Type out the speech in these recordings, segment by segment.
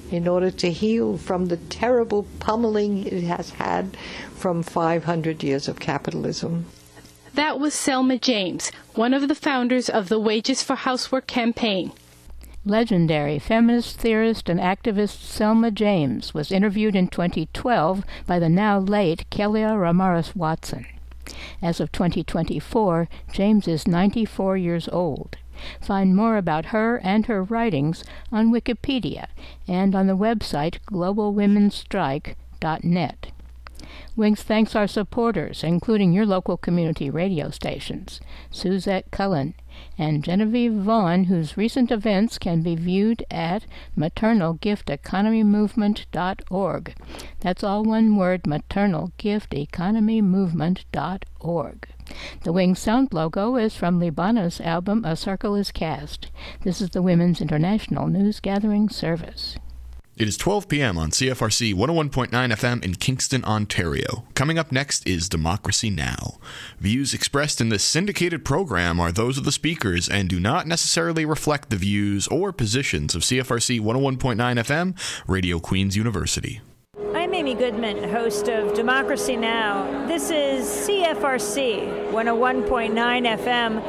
in order to heal from the terrible pummeling it has had from 500 years of capitalism. That was Selma James, one of the founders of the Wages for Housework campaign. Legendary feminist theorist and activist Selma James was interviewed in 2012 by the now late Kelia Ramirez Watson. As of 2024, James is 94 years old. Find more about her and her writings on Wikipedia and on the website globalwomenstrike.net. Wings thanks our supporters, including your local community radio stations, Suzette Cullen and Genevieve Vaughn, whose recent events can be viewed at maternalgifteconomymovement.org. That's all one word, maternalgifteconomymovement.org. The Wings Sound logo is from Libana's album A Circle is Cast. This is the Women's International News Gathering Service. It is 12 p.m. on CFRC 101.9 FM in Kingston, Ontario. Coming up next is Democracy Now! Views expressed in this syndicated program are those of the speakers and do not necessarily reflect the views or positions of CFRC 101.9 FM, Radio Queen's University. I'm Amy Goodman, host of Democracy Now! This is CFRC 101.9 FM,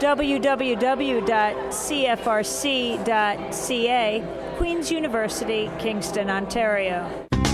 www.cfrc.ca, Queen's University, Kingston, Ontario.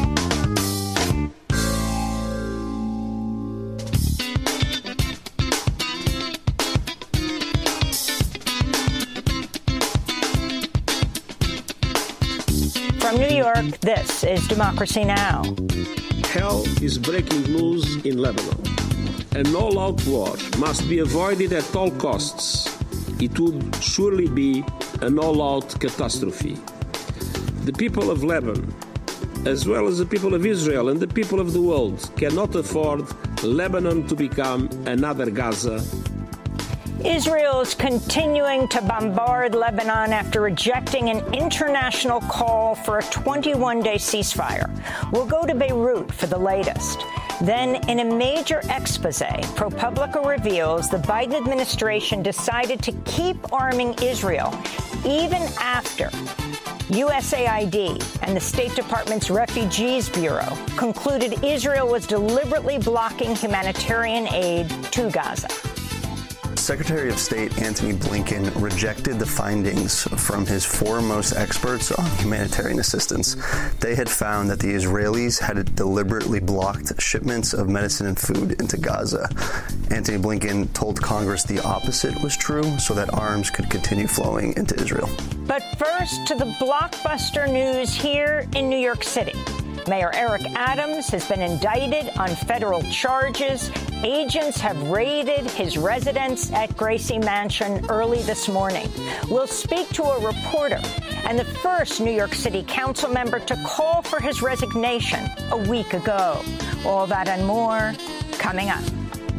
From New York, this is Democracy Now! Hell is breaking loose in Lebanon. An all-out war must be avoided at all costs. It would surely be an all-out catastrophe. The people of Lebanon, as well as the people of Israel and the people of the world, cannot afford Lebanon to become another Gaza. Israel is continuing to bombard Lebanon after rejecting an international call for a 21-day ceasefire. We'll go to Beirut for the latest. Then, in a major expose, ProPublica reveals the Biden administration decided to keep arming Israel even after USAID and the State Department's Refugees Bureau concluded Israel was deliberately blocking humanitarian aid to Gaza. Secretary of State Antony Blinken rejected the findings from his foremost experts on humanitarian assistance. They had found that the Israelis had deliberately blocked shipments of medicine and food into Gaza. Antony Blinken told Congress the opposite was true so that arms could continue flowing into Israel. But first to the blockbuster news here in New York City. Mayor Eric Adams has been indicted on federal charges. Agents have raided his residence at Gracie Mansion early this morning. We'll speak to a reporter and the first New York City council member to call for his resignation a week ago. All that and more coming up.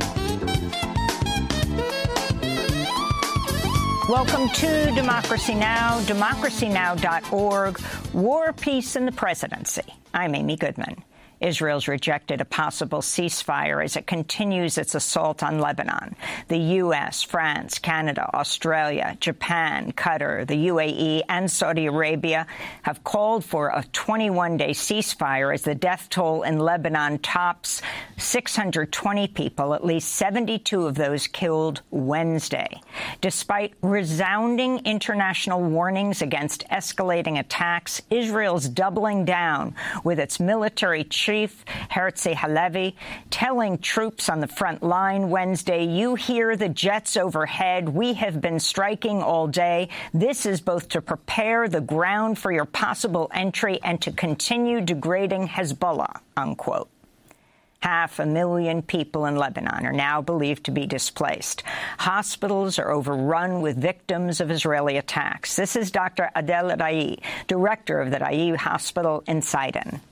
Welcome to Democracy Now!, democracynow.org, War, Peace, and the Presidency. I'm Amy Goodman. Israel's rejected a possible ceasefire as it continues its assault on Lebanon. The U.S., France, Canada, Australia, Japan, Qatar, the UAE, and Saudi Arabia have called for a 21-day ceasefire as the death toll in Lebanon tops 620 people, at least 72 of those killed Wednesday. Despite resounding international warnings against escalating attacks, Israel's doubling down with its military chief, Herzi Halevi, telling troops on the front line Wednesday, "You hear the jets overhead. We have been striking all day. This is both to prepare the ground for your possible entry and to continue degrading Hezbollah," unquote. 500,000 people in Lebanon are now believed to be displaced. Hospitals are overrun with victims of Israeli attacks. This is Dr. Adel Rai, director of the Rai Hospital in Sidon.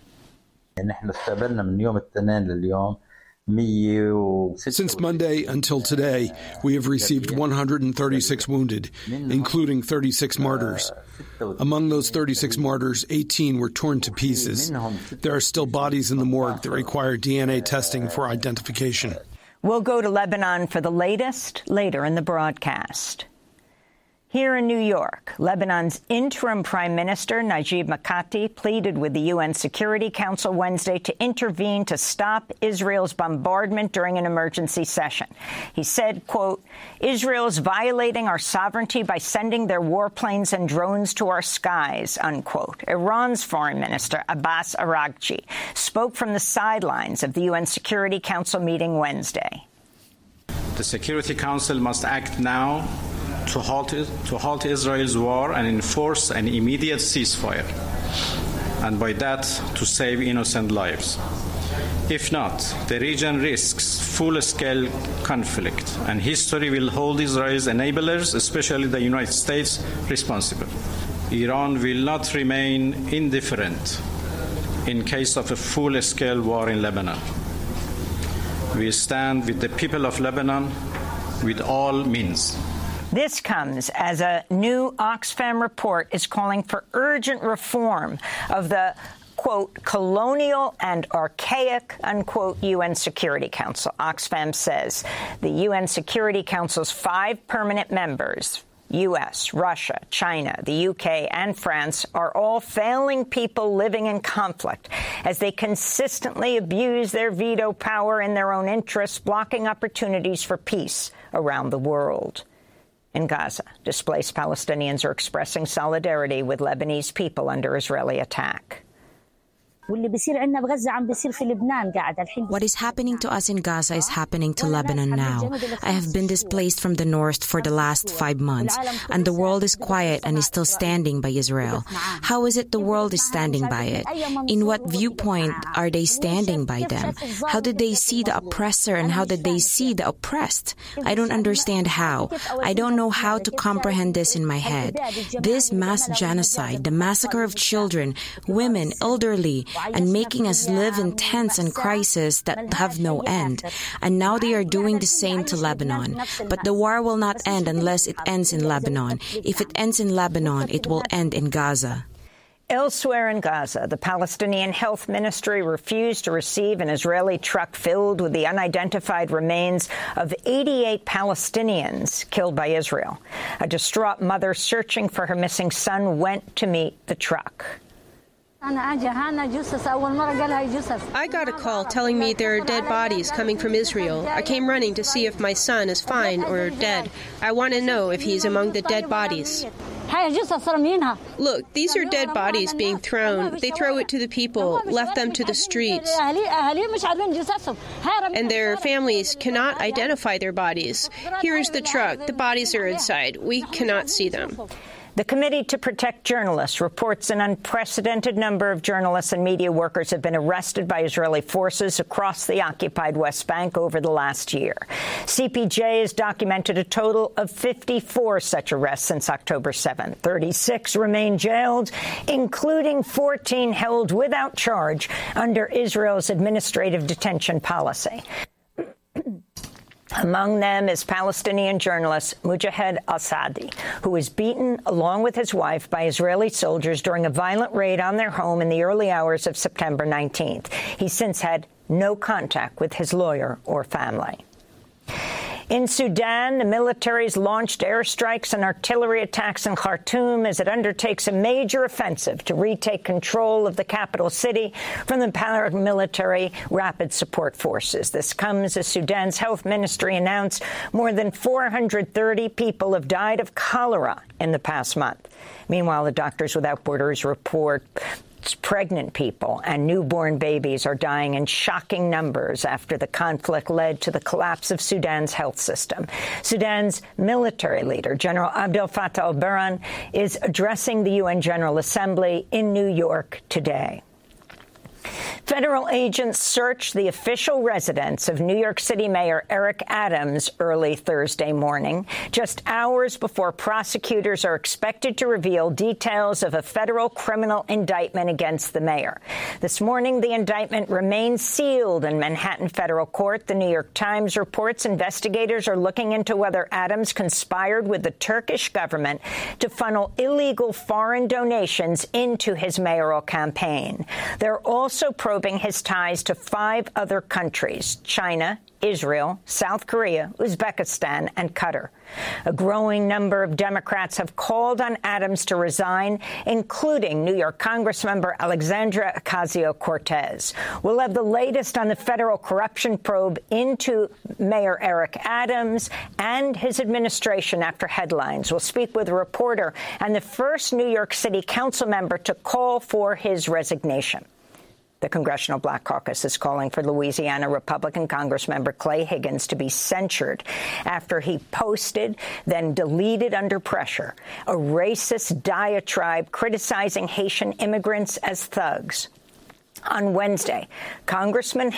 Since Monday until today, we have received 136 wounded, including 36 martyrs. Among those 36 martyrs, 18 were torn to pieces. There are still bodies in the morgue that require DNA testing for identification. We'll go to Lebanon for the latest later in the broadcast. Here in New York, Lebanon's interim Prime Minister Najib Mikati pleaded with the UN Security Council Wednesday to intervene to stop Israel's bombardment during an emergency session. He said, quote, Israel is violating our sovereignty by sending their warplanes and drones to our skies, unquote. Iran's Foreign Minister Abbas Araghchi spoke from the sidelines of the UN Security Council meeting Wednesday. The Security Council must act now to halt Israel's war and enforce an immediate ceasefire, and by that to save innocent lives. If not, the region risks full-scale conflict, and history will hold Israel's enablers, especially the United States, responsible. Iran will not remain indifferent in case of a full-scale war in Lebanon. We stand with the people of Lebanon with all means. This comes as a new Oxfam report is calling for urgent reform of the, quote, colonial and archaic, unquote, UN Security Council. Oxfam says the UN Security Council's 5 permanent members, U.S., Russia, China, the U.K., and France, are all failing people living in conflict as they consistently abuse their veto power in their own interests, blocking opportunities for peace around the world. In Gaza, displaced Palestinians are expressing solidarity with Lebanese people under Israeli attack. What is happening to us in Gaza is happening to Lebanon now. I have been displaced from the north for the last 5 months, and the world is quiet and is still standing by Israel. How is it the world is standing by it? In what viewpoint are they standing by them? How did they see the oppressor and how did they see the oppressed? I don't understand how. I don't know how to comprehend this in my head. This mass genocide, the massacre of children, women, elderly, and making us live in tents and crises that have no end. And now they are doing the same to Lebanon. But the war will not end unless it ends in Lebanon. If it ends in Lebanon, it will end in Gaza. Elsewhere in Gaza, the Palestinian Health Ministry refused to receive an Israeli truck filled with the unidentified remains of 88 Palestinians killed by Israel. A distraught mother searching for her missing son went to meet the truck. I got a call telling me there are dead bodies coming from Israel. I came running to see if my son is fine or dead. I want to know if he's among the dead bodies. Look, these are dead bodies being thrown. They throw it to the people, left them to the streets. And their families cannot identify their bodies. Here is the truck. The bodies are inside. We cannot see them. The Committee to Protect Journalists reports an unprecedented number of journalists and media workers have been arrested by Israeli forces across the occupied West Bank over the last year. CPJ has documented a total of 54 such arrests since October 7. 36 remain jailed, including 14 held without charge under Israel's administrative detention policy. Among them is Palestinian journalist Mujahed al-Sadi, who was beaten along with his wife by Israeli soldiers during a violent raid on their home in the early hours of September 19th. He's since had no contact with his lawyer or family. In Sudan, the military's launched airstrikes and artillery attacks in Khartoum as it undertakes a major offensive to retake control of the capital city from the paramilitary Rapid Support Forces. This comes as Sudan's health ministry announced more than 430 people have died of cholera in the past month. Meanwhile, the Doctors Without Borders report pregnant people and newborn babies are dying in shocking numbers after the conflict led to the collapse of Sudan's health system. Sudan's military leader, General Abdel Fattah al-Burhan, is addressing the UN General Assembly in New York today. Federal agents searched the official residence of New York City Mayor Eric Adams early Thursday morning, just hours before prosecutors are expected to reveal details of a federal criminal indictment against the mayor. This morning, the indictment remains sealed in Manhattan federal court. The New York Times reports investigators are looking into whether Adams conspired with the Turkish government to funnel illegal foreign donations into his mayoral campaign. There are also probes probing his ties to 5 other countries: China, Israel, South Korea, Uzbekistan, and Qatar. A growing number of Democrats have called on Adams to resign, including New York Congressmember Alexandria Ocasio-Cortez. We'll have the latest on the federal corruption probe into Mayor Eric Adams and his administration after headlines. We'll speak with a reporter and the first New York City council member to call for his resignation. The Congressional Black Caucus is calling for Louisiana Republican Congressmember Clay Higgins to be censured after he posted, then deleted under pressure, a racist diatribe criticizing Haitian immigrants as thugs. On Wednesday, Congressmember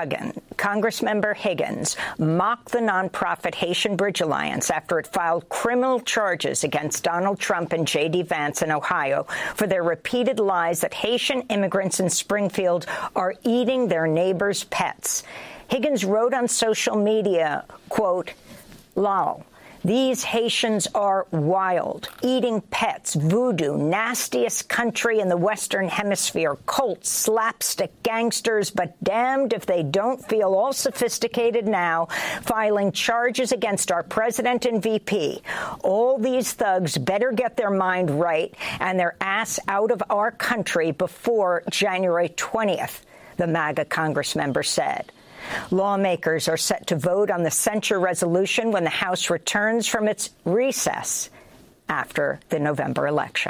Higgins mocked the nonprofit Haitian Bridge Alliance after it filed criminal charges against Donald Trump and J.D. Vance in Ohio for their repeated lies that Haitian immigrants in Springfield are eating their neighbors' pets. Higgins wrote on social media, quote, "Lol. These Haitians are wild, eating pets, voodoo, nastiest country in the Western Hemisphere, cults, slapstick gangsters, but damned if they don't feel all sophisticated now, filing charges against our president and VP. All these thugs better get their mind right and their ass out of our country before January 20th, the MAGA Congress member said. Lawmakers are set to vote on the censure resolution when the House returns from its recess after the November election.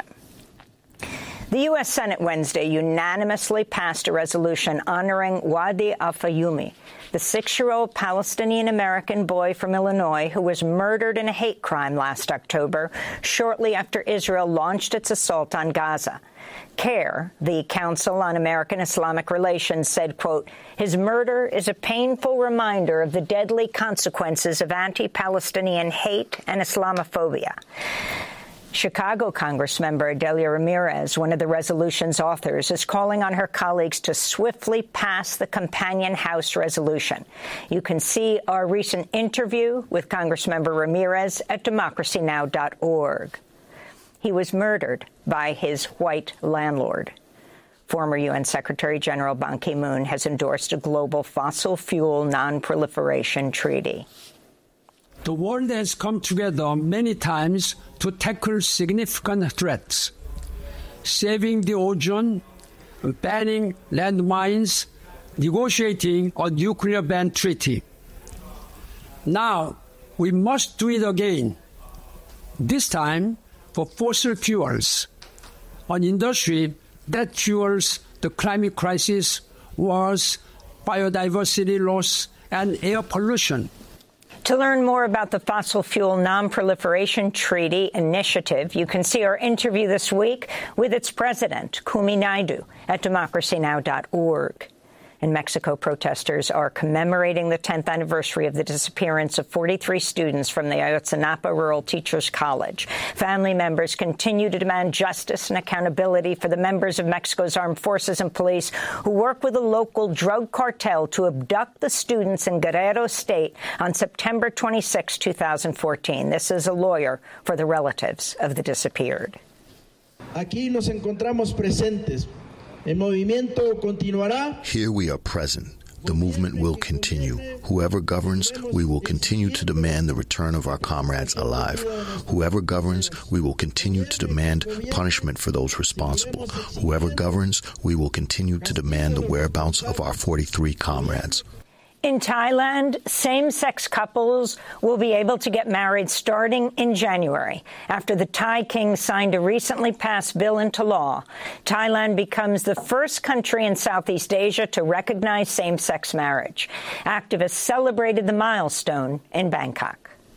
The U.S. Senate Wednesday unanimously passed a resolution honoring Wadi Al-Fayumi, the 6-year-old Palestinian-American boy from Illinois who was murdered in a hate crime last October, shortly after Israel launched its assault on Gaza. CARE, the Council on American Islamic Relations, said, quote, "His murder is a painful reminder of the deadly consequences of anti-Palestinian hate and Islamophobia." Chicago Congressmember Adelia Ramirez, one of the resolution's authors, is calling on her colleagues to swiftly pass the companion House resolution. You can see our recent interview with Congressmember Ramirez at democracynow.org. He was murdered by his white landlord. Former UN Secretary General Ban Ki-moon has endorsed a global fossil fuel non-proliferation treaty. The world has come together many times to tackle significant threats, saving the ozone, banning landmines, negotiating a nuclear ban treaty. Now, we must do it again, this time for fossil fuels, an industry that fuels the climate crisis, wars, biodiversity loss, and air pollution. To learn more about the Fossil Fuel Non-Proliferation Treaty Initiative, you can see our interview this week with its president, Kumi Naidoo, at democracynow.org. In Mexico, protesters are commemorating the 10th anniversary of the disappearance of 43 students from the Ayotzinapa Rural Teachers College. Family members continue to demand justice and accountability for the members of Mexico's armed forces and police who work with a local drug cartel to abduct the students in Guerrero State on September 26, 2014. This is a lawyer for the relatives of the disappeared. Aquí nos encontramos presentes. El movimiento continuará. Here we are present. The movement will continue. Whoever governs, we will continue to demand the return of our comrades alive. Whoever governs, we will continue to demand punishment for those responsible. Whoever governs, we will continue to demand the whereabouts of our 43 comrades. In Thailand, same-sex couples will be able to get married starting in January. After the Thai king signed a recently passed bill into law, Thailand becomes the first country in Southeast Asia to recognize same-sex marriage. Activists celebrated the milestone in Bangkok.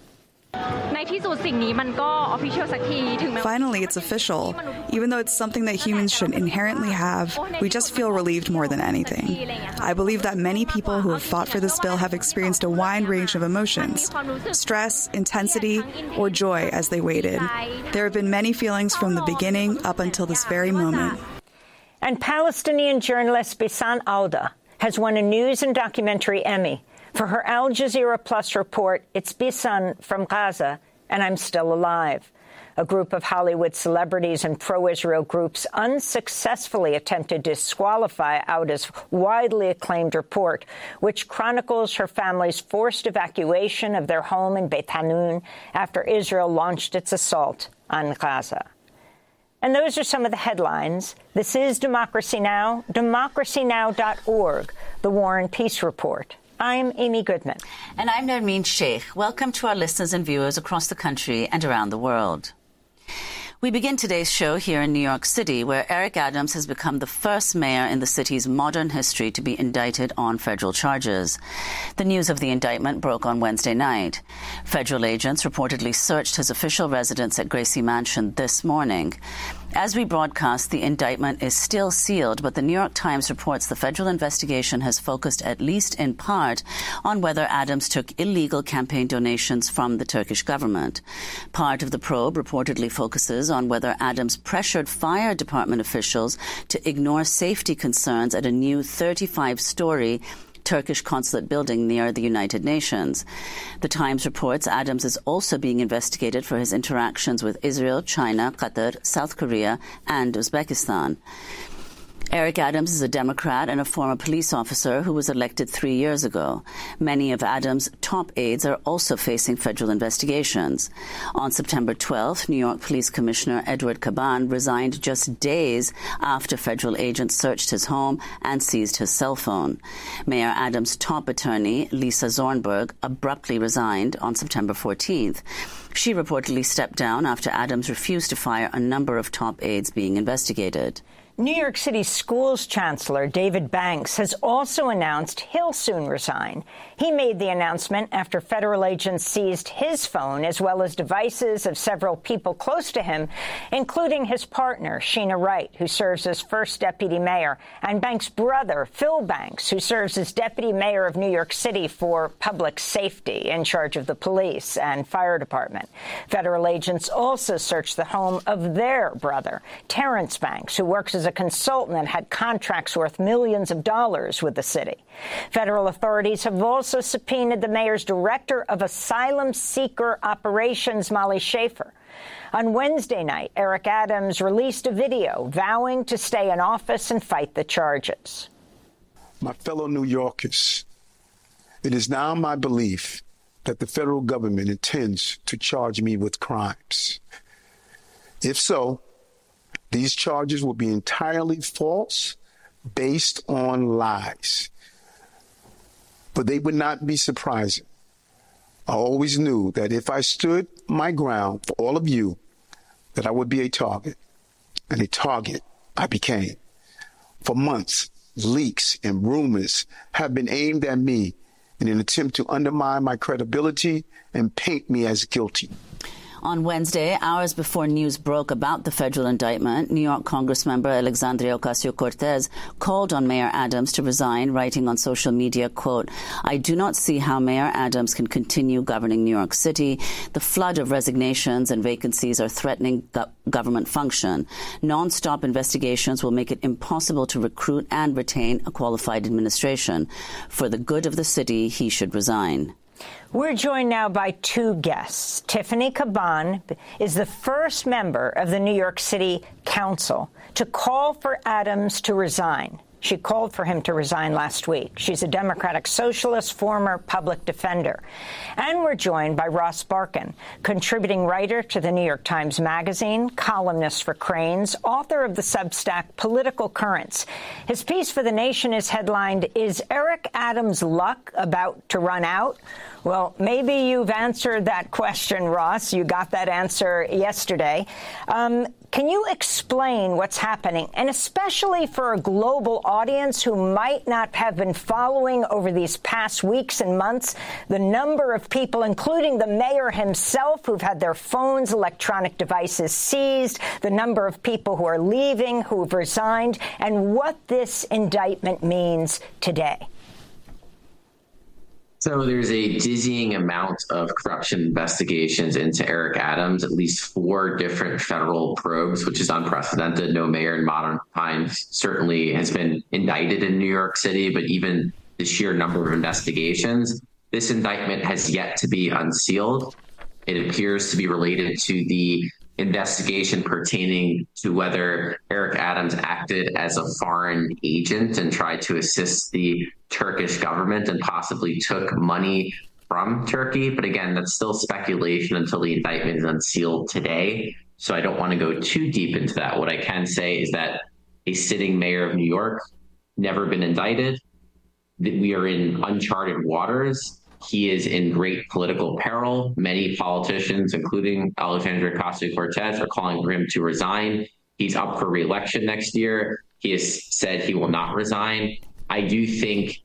Finally, it's official. Even though it's something that humans should inherently have, we just feel relieved more than anything. I believe that many people who have fought for this bill have experienced a wide range of emotions, stress, intensity, or joy as they waited. There have been many feelings from the beginning up until this very moment. And Palestinian journalist Bisan Alda has won a News and Documentary Emmy for her Al Jazeera Plus report, It's Bisan from Gaza, and I'm Still Alive. A group of Hollywood celebrities and pro-Israel groups unsuccessfully attempted to disqualify Auda's widely acclaimed report, which chronicles her family's forced evacuation of their home in Beit Hanun after Israel launched its assault on Gaza. And those are some of the headlines. This is Democracy Now!, democracynow.org, the War and Peace Report. I'm Amy Goodman. And I'm Nermeen Sheikh. Welcome to our listeners and viewers across the country and around the world. We begin today's show here in New York City, where Eric Adams has become the first mayor in the city's modern history to be indicted on federal charges. The news of the indictment broke on Wednesday night. Federal agents reportedly searched his official residence at Gracie Mansion this morning. As we broadcast, the indictment is still sealed, but the New York Times reports the federal investigation has focused, at least in part, on whether Adams took illegal campaign donations from the Turkish government. Part of the probe reportedly focuses on whether Adams pressured fire department officials to ignore safety concerns at a new 35-story Turkish consulate building near the United Nations. The Times reports Adams is also being investigated for his interactions with Israel, China, Qatar, South Korea, and Uzbekistan. Eric Adams is a Democrat and a former police officer who was elected 3 years ago. Many of Adams' top aides are also facing federal investigations. On September 12th, New York Police Commissioner Edward Caban resigned just days after federal agents searched his home and seized his cell phone. Mayor Adams' top attorney, Lisa Zornberg, abruptly resigned on September 14th. She reportedly stepped down after Adams refused to fire a number of top aides being investigated. New York City Schools Chancellor David Banks has also announced he'll soon resign. He made the announcement after federal agents seized his phone as well as devices of several people close to him, including his partner, Sheena Wright, who serves as first deputy mayor, and Banks' brother, Phil Banks, who serves as deputy mayor of New York City for public safety, in charge of the police and fire department. Federal agents also searched the home of their brother, Terrence Banks, who works as a consultant and had contracts worth millions of dollars with the city. Federal authorities have also subpoenaed the mayor's director of asylum seeker operations, Molly Schaefer. On Wednesday night, Eric Adams released a video vowing to stay in office and fight the charges. My fellow New Yorkers, it is now my belief that the federal government intends to charge me with crimes. If so, these charges will be entirely false, based on lies. But they would not be surprising. I always knew that if I stood my ground for all of you, that I would be a target. And a target I became. For months, leaks and rumors have been aimed at me in an attempt to undermine my credibility and paint me as guilty. On Wednesday, hours before news broke about the federal indictment, New York Congressmember Alexandria Ocasio-Cortez called on Mayor Adams to resign, writing on social media, quote, "I do not see how Mayor Adams can continue governing New York City. The flood of resignations and vacancies are threatening government function. Non-stop investigations will make it impossible to recruit and retain a qualified administration. For the good of the city, he should resign." We're joined now by two guests. Tiffany Caban is the first member of the New York City Council to call for Adams to resign. She called for him to resign last week. She's a Democratic Socialist, former public defender. And we're joined by Ross Barkan, contributing writer to the New York Times Magazine, columnist for Crain's, author of the Substack Political Currents. His piece for The Nation is headlined, "Is Eric Adams' luck about to run out?" Well, maybe you've answered that question, Ross. You got that answer yesterday. Can you explain what's happening, and especially for a global audience who might not have been following over these past weeks and months, the number of people, including the mayor himself, who've had their phones, electronic devices seized, the number of people who are leaving, who've resigned, and what this indictment means today? So there's a dizzying amount of corruption investigations into Eric Adams, at least 4 different federal probes, which is unprecedented. No mayor in modern times certainly has been indicted in New York City, but even the sheer number of investigations, this indictment has yet to be unsealed. It appears to be related to the investigation pertaining to whether Eric Adams acted as a foreign agent and tried to assist the Turkish government and possibly took money from Turkey. But again, that's still speculation until the indictment is unsealed today. So I don't want to go too deep into that. What I can say is that a sitting mayor of New York, never been indicted. We are in uncharted waters. He is in great political peril. Many politicians, including Alexandria Ocasio-Cortez, are calling for him to resign. He's up for re-election next year. He has said he will not resign. I do think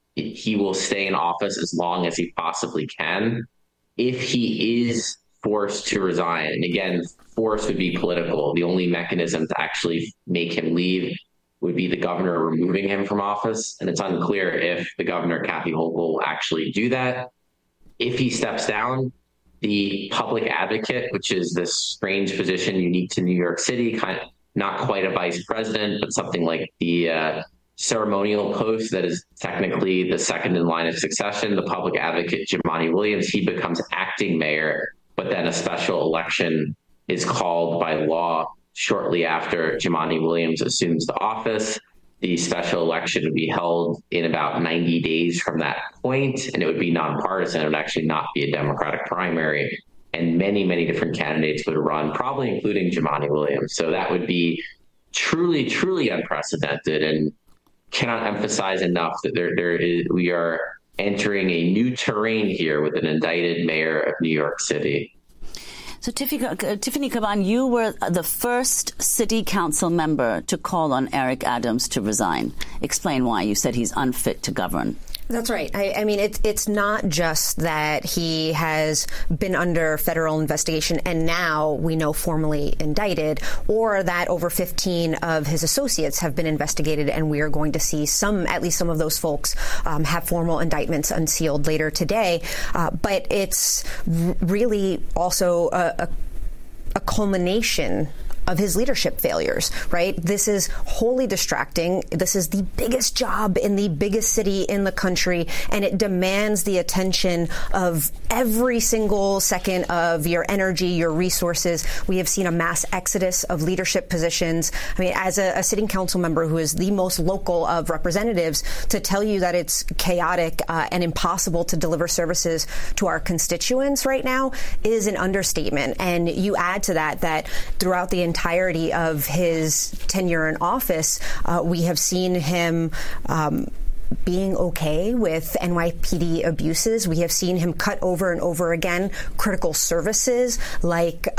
he will stay in office as long as he possibly can. If he is forced to resign, and again, force would be political. The only mechanism to actually make him leave would be the governor removing him from office. And it's unclear if the governor, Kathy Hochul, will actually do that. If he steps down, the public advocate, which is this strange position unique to New York City, not quite a vice president, but something like the ceremonial post that is technically the second in line of succession, the public advocate, Jumaane Williams, he becomes acting mayor, but then a special election is called by law shortly after Jumaane Williams assumes the office. The special election would be held in about 90 days from that point, and it would be nonpartisan. It would actually not be a Democratic primary, and many, many different candidates would run, probably including Jumaane Williams. So that would be truly, truly unprecedented, and cannot emphasize enough that we are entering a new terrain here with an indicted mayor of New York City. So, Tiffany Caban, you were the first city council member to call on Eric Adams to resign. Explain why. You said he's unfit to govern. That's right. I mean, it's not just that he has been under federal investigation and now we know formally indicted, or that over 15 of his associates have been investigated and we are going to see at least some of those folks have formal indictments unsealed later today. But it's really also a culmination of his leadership failures, right? This is wholly distracting. This is the biggest job in the biggest city in the country, and it demands the attention of every single second of your energy, your resources. We have seen a mass exodus of leadership positions. I mean, as a sitting council member who is the most local of representatives, to tell you that it's chaotic and impossible to deliver services to our constituents right now is an understatement. And you add to that throughout the entirety of his tenure in office, we have seen him being okay with NYPD abuses. We have seen him cut over and over again critical services like,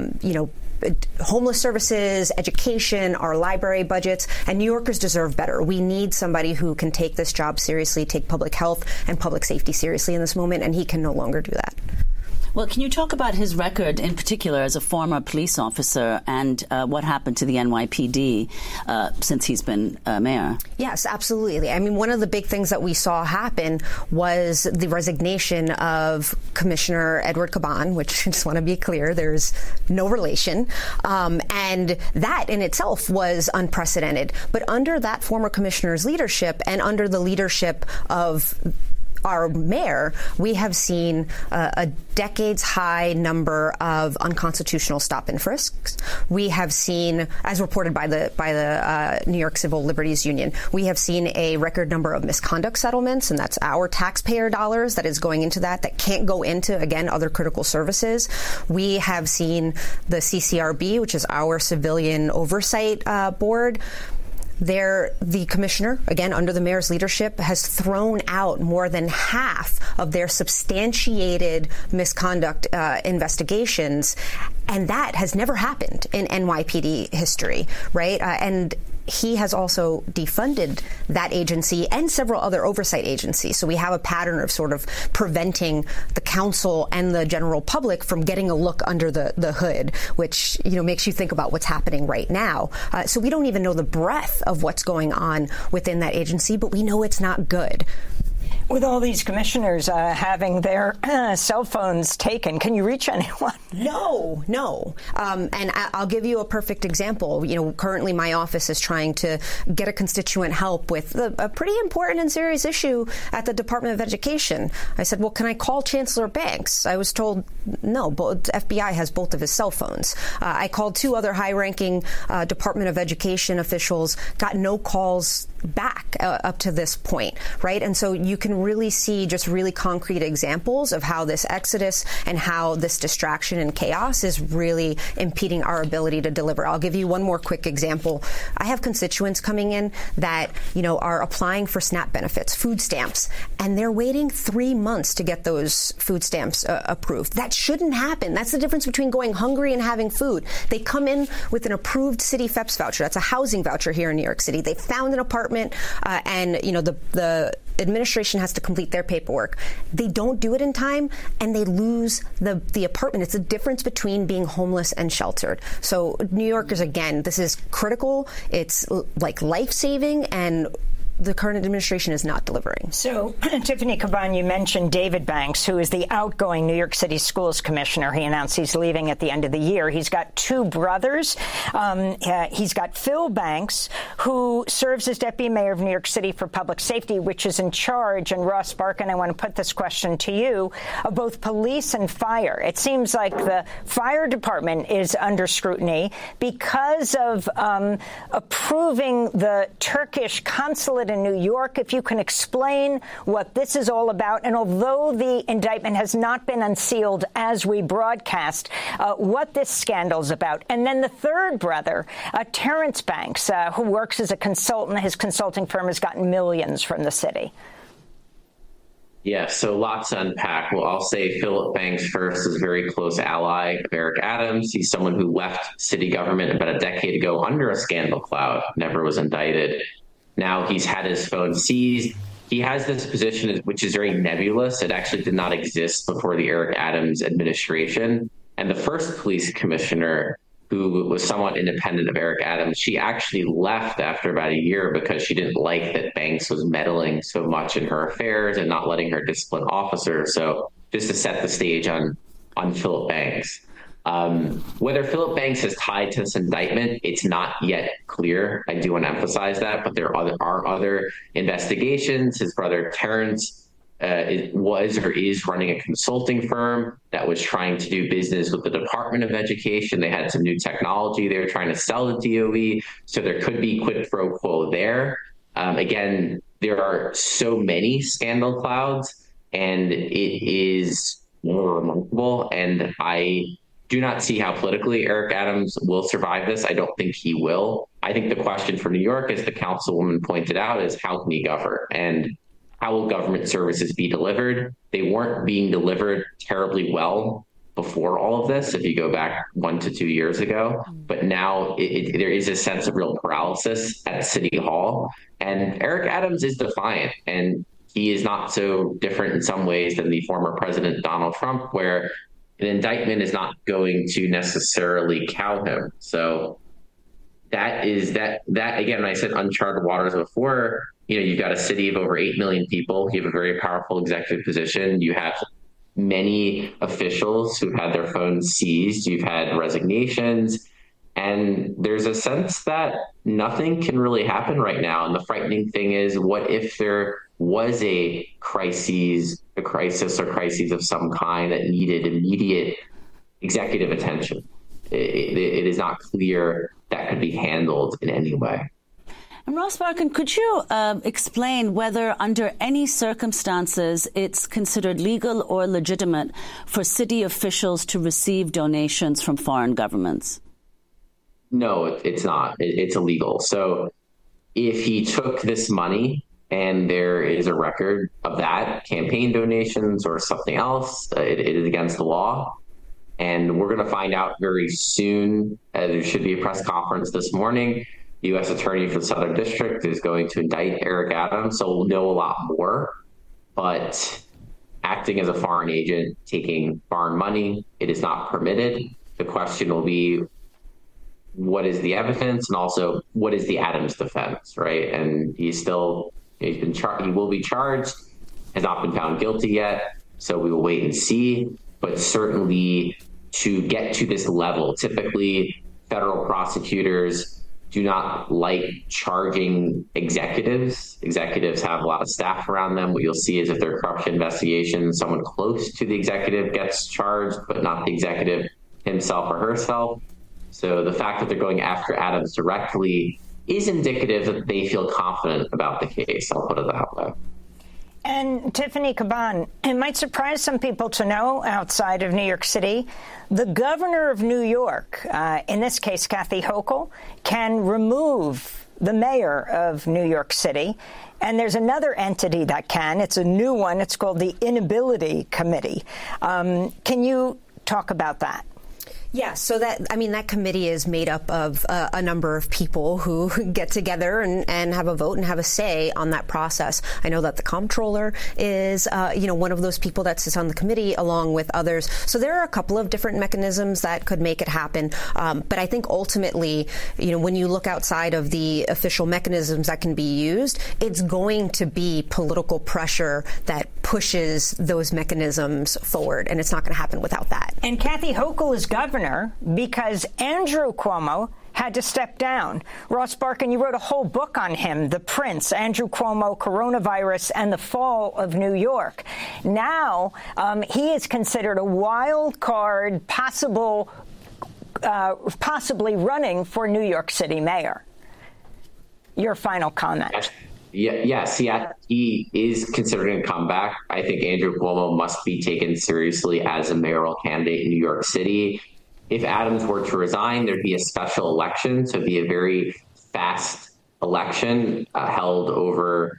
homeless services, education, our library budgets, and New Yorkers deserve better. We need somebody who can take this job seriously, take public health and public safety seriously in this moment, and he can no longer do that. Well, can you talk about his record in particular as a former police officer and what happened to the NYPD since he's been mayor? Yes, absolutely. I mean, one of the big things that we saw happen was the resignation of Commissioner Edward Caban, which I just want to be clear, there's no relation. And that in itself was unprecedented. But under that former commissioner's leadership and under the leadership of our mayor, we have seen a decades-high number of unconstitutional stop and frisks. We have seen, as reported by the New York Civil Liberties Union, we have seen a record number of misconduct settlements, and that's our taxpayer dollars that is going into that can't go into, again, other critical services. We have seen the CCRB, which is our civilian oversight board. The commissioner, again, under the mayor's leadership, has thrown out more than half of their substantiated misconduct investigations, and that has never happened in NYPD history, right? And he has also defunded that agency and several other oversight agencies. So we have a pattern of sort of preventing the council and the general public from getting a look under the hood, which, makes you think about what's happening right now. So we don't even know the breadth of what's going on within that agency, but we know it's not good. With all these commissioners having their cell phones taken, can you reach anyone? No. And I'll give you a perfect example. Currently my office is trying to get a constituent help with a pretty important and serious issue at the Department of Education. I said, well, can I call Chancellor Banks? I was told, no, FBI has both of his cell phones. I called 2 other high-ranking Department of Education officials, got no calls back up to this point, right? And so you can really see just really concrete examples of how this exodus and how this distraction and chaos is really impeding our ability to deliver. I'll give you one more quick example. I have constituents coming in that, are applying for SNAP benefits, food stamps, and they're waiting 3 months to get those food stamps approved. That shouldn't happen. That's the difference between going hungry and having food. They come in with an approved city FEPS voucher. That's a housing voucher here in New York City. They found an apartment, and the administration has to complete their paperwork. They don't do it in time, and they lose the apartment. It's the difference between being homeless and sheltered. So New Yorkers, again, this is critical. It's like life-saving, and the current administration is not delivering. So, Tiffany Caban, you mentioned David Banks, who is the outgoing New York City Schools Commissioner. He announced he's leaving at the end of the year. He's got 2 brothers. He's got Phil Banks, who serves as Deputy Mayor of New York City for Public Safety, which is in charge, and Ross Barkan, I want to put this question to you, of both police and fire. It seems like the fire department is under scrutiny because of approving the Turkish consulate in New York. If you can explain what this is all about, and although the indictment has not been unsealed as we broadcast, what this scandal's about. And then the third brother, Terrence Banks, who works as a consultant. His consulting firm has gotten millions from the city. Yeah, so lots to unpack. Well, I'll say Philip Banks first is a very close ally of Eric Adams. He's someone who left city government about a decade ago under a scandal cloud, never was indicted. Now he's had his phone seized. He has this position which is very nebulous. It actually did not exist before the Eric Adams administration. And the first police commissioner, who was somewhat independent of Eric Adams, she actually left after about a year because she didn't like that Banks was meddling so much in her affairs and not letting her discipline officers. So just to set the stage on Philip Banks. Whether Philip Banks is tied to this indictment, it's not yet clear. I do want to emphasize that, but there are other investigations. His brother Terrence was or is running a consulting firm that was trying to do business with the Department of Education. They had some new technology they were trying to sell to DOE, so there could be quid pro quo there. Again, there are so many scandal clouds, and it is more remarkable, and I do not see how politically Eric Adams will survive this. I don't think he will. I think the question for New York, as the councilwoman pointed out, is how can he govern? And how will government services be delivered? They weren't being delivered terribly well before all of this, if you go back 1 to 2 years ago. But now there is a sense of real paralysis at City Hall. And Eric Adams is defiant, and he is not so different in some ways than the former President Donald Trump, where an indictment is not going to necessarily cow him. So that again, I said uncharted waters before. You've got a city of over 8 million people. You have a very powerful executive position. You have many officials who've had their phones seized. You've had resignations. And there's a sense that nothing can really happen right now. And the frightening thing is, what if there was a crisis of some kind that needed immediate executive attention? It is not clear that could be handled in any way. And Ross Barkan, could you explain whether under any circumstances it's considered legal or legitimate for city officials to receive donations from foreign governments? No, it's not. It's illegal. So if he took this money and there is a record of that, campaign donations or something else, it is against the law. And we're going to find out very soon. There should be a press conference this morning. The U.S. Attorney for the Southern District is going to indict Eric Adams, so we'll know a lot more. But acting as a foreign agent, taking foreign money, it is not permitted. The question will be, what is the evidence, and also what is the Adams defense, right? And he will be charged, has not been found guilty yet, so we will wait and see. But certainly to get to this level, typically federal prosecutors do not like charging executives. Executives have a lot of staff around them. What you'll see is if there are corruption investigations, someone close to the executive gets charged, but not the executive himself or herself. So the fact that they're going after Adams directly is indicative that they feel confident about the case. I'll put it that way. And Tiffany Caban, it might surprise some people to know outside of New York City, the governor of New York, in this case Kathy Hochul, can remove the mayor of New York City. And there's another entity that can. It's a new one. It's called the Inability Committee. Can you talk about that? Yeah, so that committee is made up of a number of people who get together and have a vote and have a say on that process. I know that the comptroller is, one of those people that sits on the committee along with others. So there are a couple of different mechanisms that could make it happen. But I think ultimately, when you look outside of the official mechanisms that can be used, it's going to be political pressure that pushes those mechanisms forward. And it's not going to happen without that. And Kathy Hochul is governor because Andrew Cuomo had to step down. Ross Barkan, you wrote a whole book on him, The Prince, Andrew Cuomo, Coronavirus, and the Fall of New York. Now he is considered a wild card, possibly running for New York City mayor. Your final comment. Yes, he is considering a comeback. I think Andrew Cuomo must be taken seriously as a mayoral candidate in New York City. If Adams were to resign, there'd be a special election, so it'd be a very fast election held over,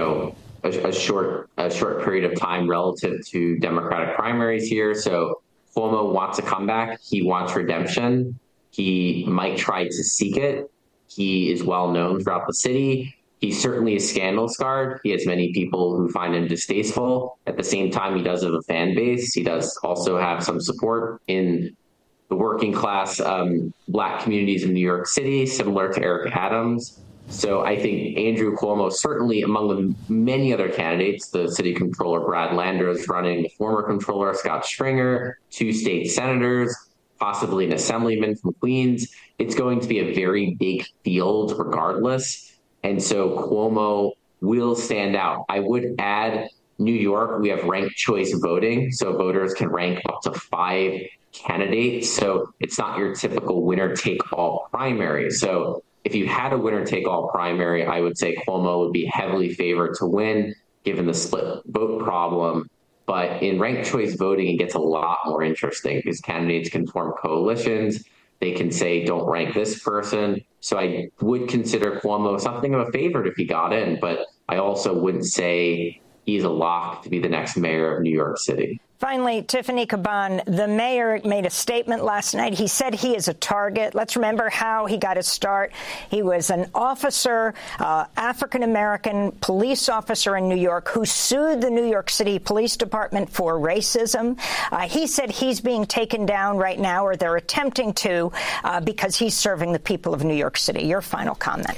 a short period of time relative to Democratic primaries here. So Cuomo wants a comeback. He wants redemption. He might try to seek it. He is well known throughout the city. He certainly is scandal scarred. He has many people who find him distasteful. At the same time, he does have a fan base. He does also have some support in the working class Black communities in New York City, similar to Eric Adams. So I think Andrew Cuomo, certainly among the many other candidates, the city controller Brad Lander is running, the former controller Scott Stringer, 2 state senators, possibly an assemblyman from Queens. It's going to be a very big field regardless. And so Cuomo will stand out. I would add New York, we have ranked choice voting, so voters can rank up to 5 candidates. So it's not your typical winner-take-all primary. So if you had a winner-take-all primary, I would say Cuomo would be heavily favored to win, given the split vote problem. But in ranked choice voting, it gets a lot more interesting because candidates can form coalitions. They can say, don't rank this person. So I would consider Cuomo something of a favorite if he got in, but I also wouldn't say he's a lock to be the next mayor of New York City. Finally, Tiffany Caban, the mayor made a statement last night. He said he is a target. Let's remember how he got his start. He was an officer, African-American police officer in New York who sued the New York City Police Department for racism. He said he's being taken down right now, or they're attempting to, because he's serving the people of New York City. Your final comment.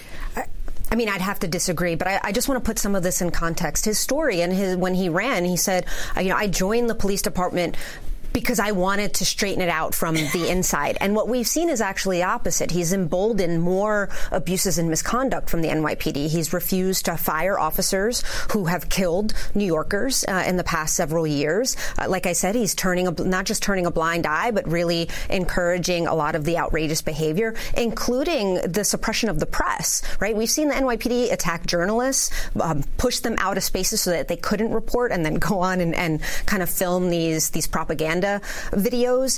I'd have to disagree, but I just want to put some of this in context. His story and when he ran, he said, I joined the police department because I wanted to straighten it out from the inside. And what we've seen is actually opposite. He's emboldened more abuses and misconduct from the NYPD. He's refused to fire officers who have killed New Yorkers in the past several years. Like I said, he's not just turning a blind eye, but really encouraging a lot of the outrageous behavior, including the suppression of the press, right? We've seen the NYPD attack journalists, push them out of spaces so that they couldn't report, and then go on and kind of film these propaganda videos.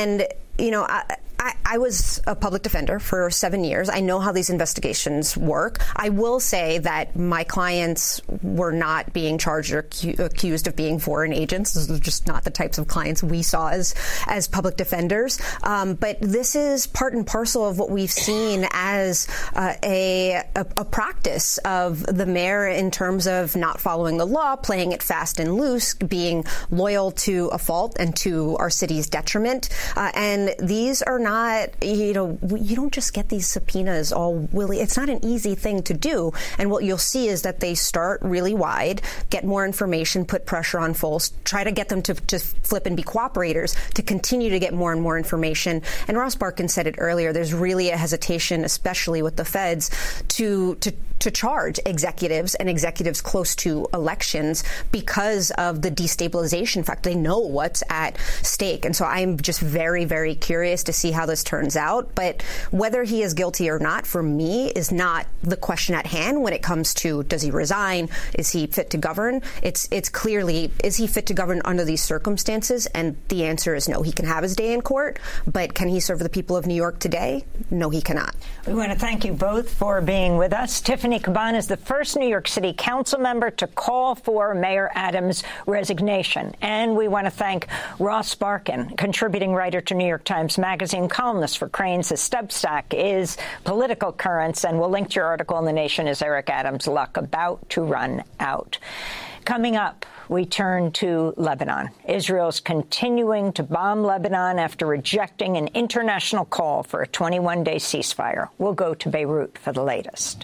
I was a public defender for 7 years. I know how these investigations work. I will say that my clients were not being charged or accused of being foreign agents. Those are just not the types of clients we saw as public defenders. But this is part and parcel of what we've seen as a practice of the mayor in terms of not following the law, playing it fast and loose, being loyal to a fault and to our city's detriment. And these are not, you don't just get these subpoenas all willy. It's not an easy thing to do. And what you'll see is that they start really wide, get more information, put pressure on folks, try to get them to flip and be cooperators, to continue to get more and more information. And Ross Barkan said it earlier, there's really a hesitation, especially with the feds, to charge executives and executives close to elections because of the destabilization factor. They know what's at stake. And so I'm just very, very curious to see how this turns out. But whether he is guilty or not, for me, is not the question at hand when it comes to, does he resign? Is he fit to govern? It's clearly, is he fit to govern under these circumstances? And the answer is no. He can have his day in court, but can he serve the people of New York today? No, he cannot. We want to thank you both for being with us. Tiffany Caban is the first New York City Council member to call for Mayor Adams' resignation. And we want to thank Ross Barkan, contributing writer to New York Times Magazine, columnist for Crain's. His Substack is Political Currents, and we'll link to your article in The Nation. Is Eric Adams' luck about to run out? Coming up, we turn to Lebanon. Israel's continuing to bomb Lebanon after rejecting an international call for a 21-day ceasefire. We'll go to Beirut for the latest.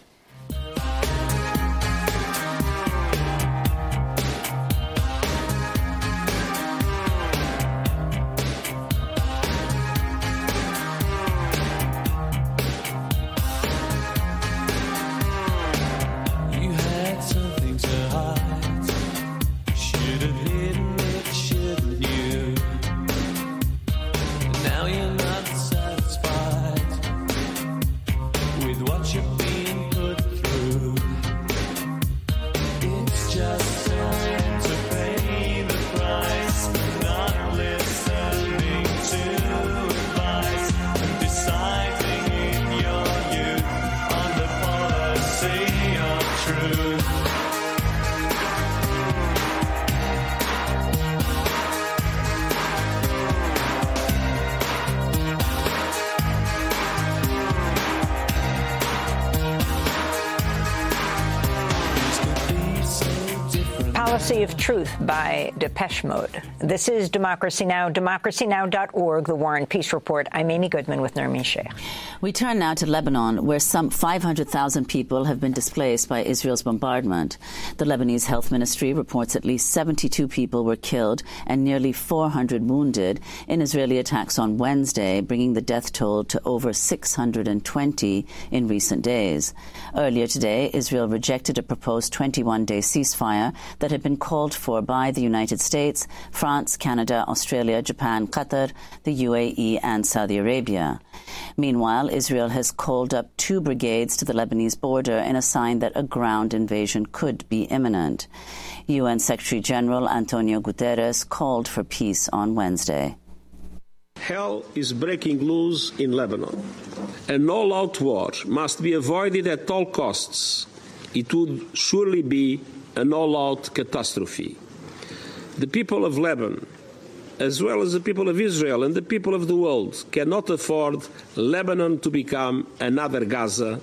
Policy of Truth by Depeche Mode. This is Democracy Now!, democracynow.org, The War and Peace Report. I'm Amy Goodman with Nermeen Sheikh. We turn now to Lebanon, where some 500,000 people have been displaced by Israel's bombardment. The Lebanese Health Ministry reports at least 72 people were killed and nearly 400 wounded in Israeli attacks on Wednesday, bringing the death toll to over 620 in recent days. Earlier today, Israel rejected a proposed 21-day ceasefire that had been called for by the United States, France, Canada, Australia, Japan, Qatar, the UAE, and Saudi Arabia. Meanwhile, Israel has called up 2 brigades to the Lebanese border in a sign that a ground invasion could be imminent. UN Secretary-General Antonio Guterres called for peace on Wednesday. Hell is breaking loose in Lebanon. An all-out war must be avoided at all costs. It would surely be an all-out catastrophe. The people of Lebanon, as well as the people of Israel and the people of the world, cannot afford Lebanon to become another Gaza.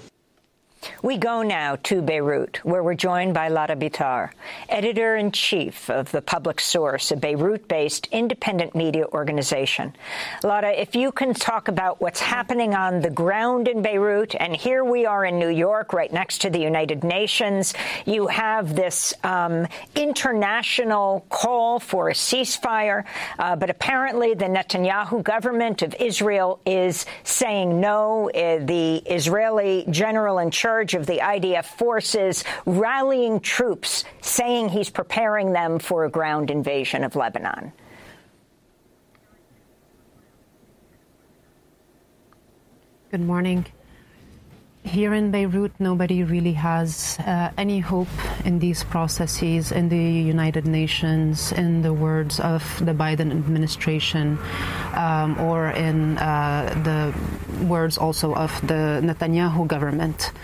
We go now to Beirut, where we're joined by Lara Bitar, editor-in-chief of The Public Source, a Beirut-based independent media organization. Lara, if you can talk about what's happening on the ground in Beirut, and here we are in New York, right next to the United Nations. You have this international call for a ceasefire, but apparently the Netanyahu government of Israel is saying no. The Israeli general in charge of the IDF forces rallying troops, saying he's preparing them for a ground invasion of Lebanon. Good morning. Here in Beirut, nobody really has any hope in these processes, in the United Nations, in the words of the Biden administration, or in the words also of the Netanyahu government.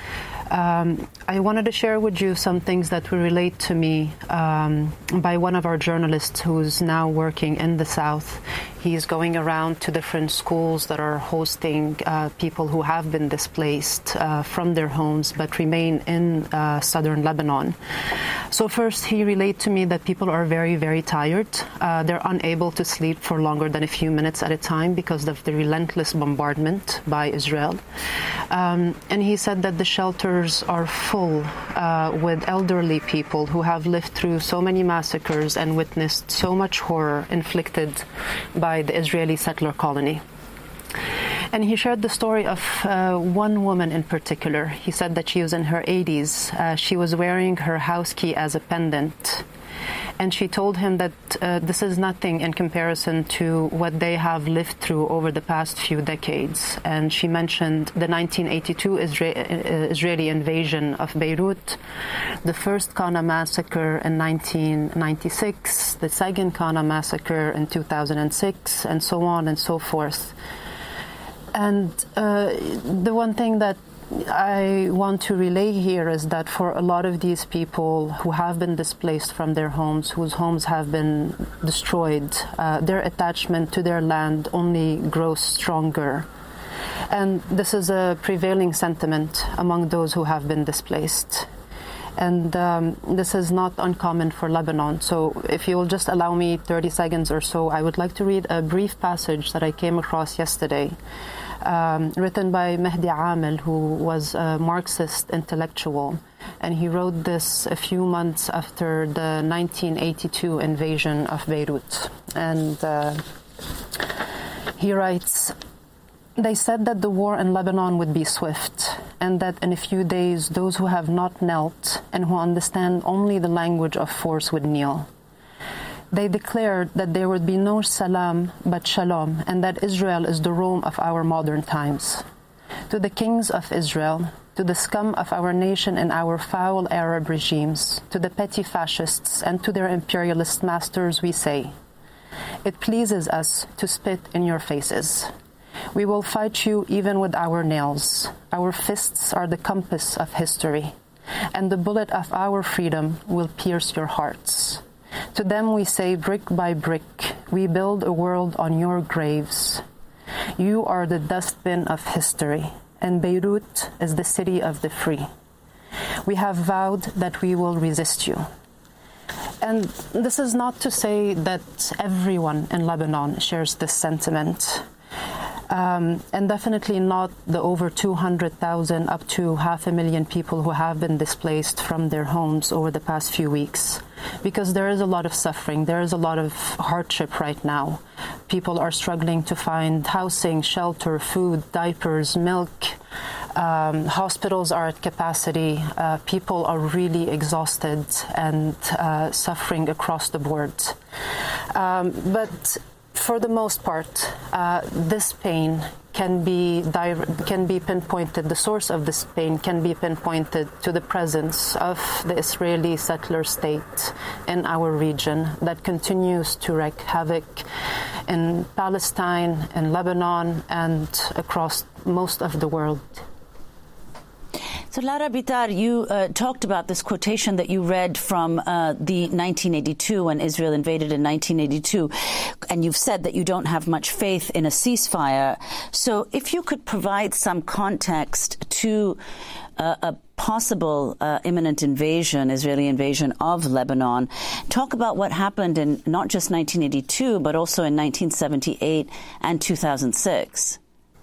I wanted to share with you some things that will relate to me by one of our journalists who's now working in the South. He's going around to different schools that are hosting people who have been displaced from their homes but remain in southern Lebanon. So first, he relayed to me that people are very, very tired. They're unable to sleep for longer than a few minutes at a time because of the relentless bombardment by Israel. And he said that the shelters are full with elderly people who have lived through so many massacres and witnessed so much horror inflicted by the Israeli settler colony. And he shared the story of one woman in particular. He said that she was in her 80s. She was wearing her house key as a pendant. And she told him that this is nothing in comparison to what they have lived through over the past few decades. And she mentioned the 1982 Israeli invasion of Beirut, the first Qana massacre in 1996, the second Qana massacre in 2006, and so on and so forth. And the one thing that I want to relay here is that for a lot of these people who have been displaced from their homes, whose homes have been destroyed, their attachment to their land only grows stronger. And this is a prevailing sentiment among those who have been displaced. And this is not uncommon for Lebanon. So if you will just allow me 30 seconds or so, I would like to read a brief passage that I came across yesterday, written by Mehdi Amel, who was a Marxist intellectual. And he wrote this a few months after the 1982 invasion of Beirut. And he writes, "They said that the war in Lebanon would be swift, and that in a few days those who have not knelt and who understand only the language of force would kneel. They declared that there would be no salam but shalom, and that Israel is the Rome of our modern times. To the kings of Israel, to the scum of our nation and our foul Arab regimes, to the petty fascists and to their imperialist masters we say, it pleases us to spit in your faces. We will fight you even with our nails. Our fists are the compass of history, and the bullet of our freedom will pierce your hearts. To them we say, brick by brick, we build a world on your graves. You are the dustbin of history, and Beirut is the city of the free. We have vowed that we will resist you." And this is not to say that everyone in Lebanon shares this sentiment. And definitely not the over 200,000 up to 500,000 people who have been displaced from their homes over the past few weeks. Because there is a lot of suffering, there is a lot of hardship right now. People are struggling to find housing, shelter, food, diapers, milk. Hospitals are at capacity. People are really exhausted and suffering across the board. But for the most part, this pain can be pinpointed, the source of this pain can be pinpointed to the presence of the Israeli settler state in our region that continues to wreak havoc in Palestine, in Lebanon, and across most of the world. So, Lara Bitar, you talked about this quotation that you read from the 1982, when Israel invaded in 1982, and you've said that you don't have much faith in a ceasefire. So if you could provide some context to a possible imminent invasion, Israeli invasion of Lebanon, talk about what happened in not just 1982, but also in 1978 and 2006.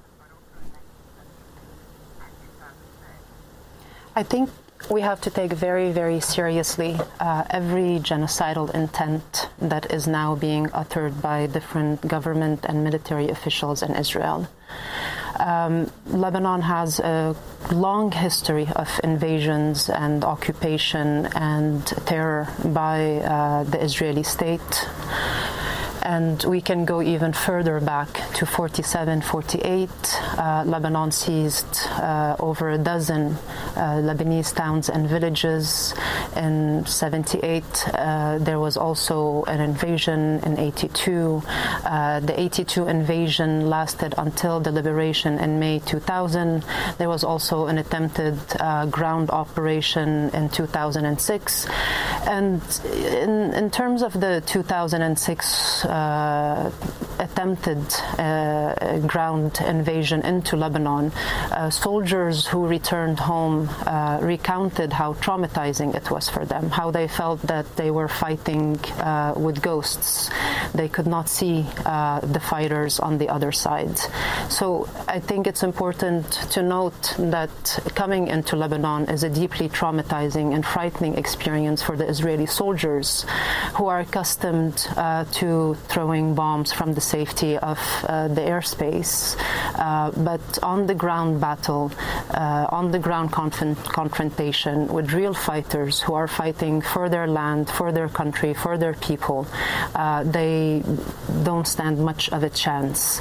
I think we have to take very, very seriously every genocidal intent that is now being uttered by different government and military officials in Israel. Lebanon has a long history of invasions and occupation and terror by the Israeli state. And we can go even further back to 47, 48. Lebanon seized over a dozen Lebanese towns and villages. In 78, there was also an invasion in 82. The 82 invasion lasted until the liberation in May 2000. There was also an attempted ground operation in 2006. And in terms of the 2006 attempted ground invasion into Lebanon, soldiers who returned home recounted how traumatizing it was for them, how they felt that they were fighting with ghosts. They could not see the fighters on the other side. So I think it's important to note that coming into Lebanon is a deeply traumatizing and frightening experience for the Israeli soldiers who are accustomed to throwing bombs from the safety of the airspace. But on the ground battle, on the ground confrontation with real fighters who are fighting for their land, for their country, for their people, they don't stand much of a chance.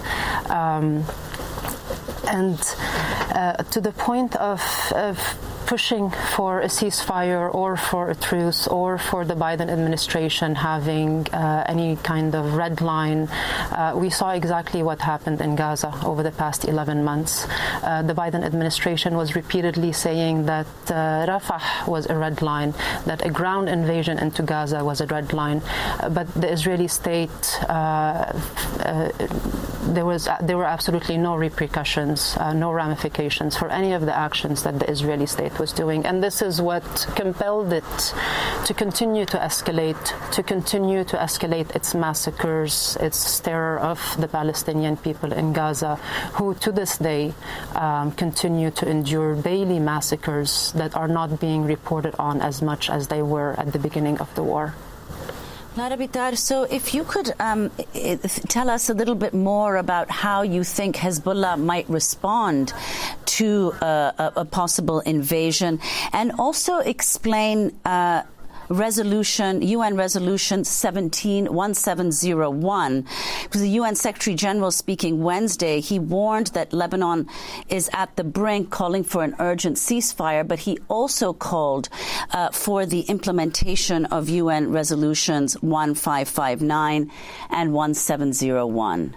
And to the point of pushing for a ceasefire or for a truce or for the Biden administration having any kind of red line, we saw exactly what happened in Gaza over the past 11 months. The Biden administration was repeatedly saying that Rafah was a red line, that a ground invasion into Gaza was a red line. But the Israeli state, there were absolutely no repercussions, no ramifications for any of the actions that the Israeli state was doing. And this is what compelled it to continue to escalate its massacres, its terror of the Palestinian people in Gaza, who to this day continue to endure daily massacres that are not being reported on as much as they were at the beginning of the war. Lara Bitar, so if you could tell us a little bit more about how you think Hezbollah might respond to a possible invasion, and also explain UN Resolution 1701. Because the UN Secretary General speaking Wednesday, he warned that Lebanon is at the brink, calling for an urgent ceasefire, but he also called for the implementation of UN Resolutions 1559 and 1701.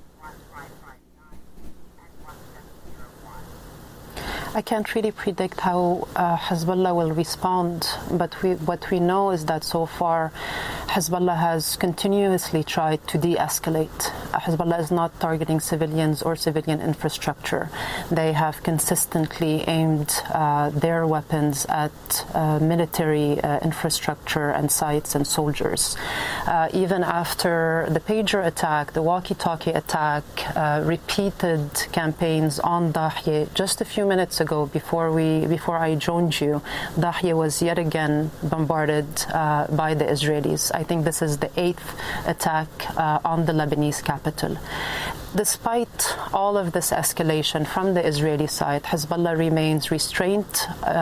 I can't really predict how Hezbollah will respond, but what we know is that so far Hezbollah has continuously tried to de-escalate. Hezbollah is not targeting civilians or civilian infrastructure. They have consistently aimed their weapons at military infrastructure and sites and soldiers. Even after the pager attack, the walkie-talkie attack, repeated campaigns on Dahye, just a few minutes ago, before I joined you, Dahye was yet again bombarded by the Israelis. I think this is the 8th attack on the Lebanese capital. Despite all of this escalation from the Israeli side, Hezbollah remains restrained,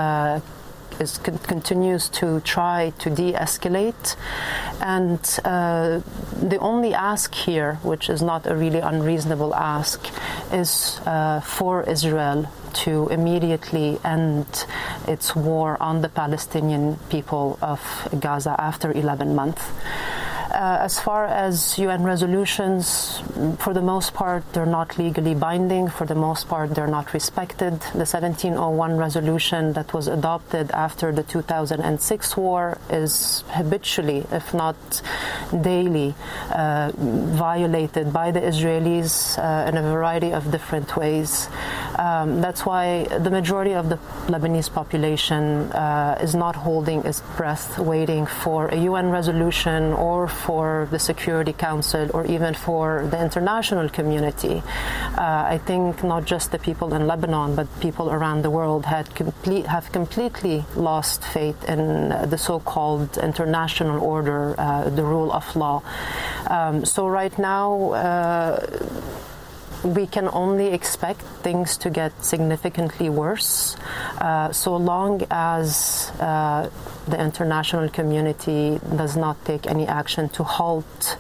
continues to try to de-escalate, and the only ask here, which is not a really unreasonable ask, is for Israel to immediately end its war on the Palestinian people of Gaza after 11 months. As far as UN resolutions, for the most part, they're not legally binding. For the most part, they're not respected. The 1701 resolution that was adopted after the 2006 war is habitually, if not daily, violated by the Israelis in a variety of different ways. That's why the majority of the Lebanese population is not holding its breath, waiting for a UN resolution or for the Security Council or even for the international community. I think not just the people in Lebanon, but people around the world have completely lost faith in the so-called international order, the rule of law. So right now, we can only expect things to get significantly worse so long as the international community does not take any action to halt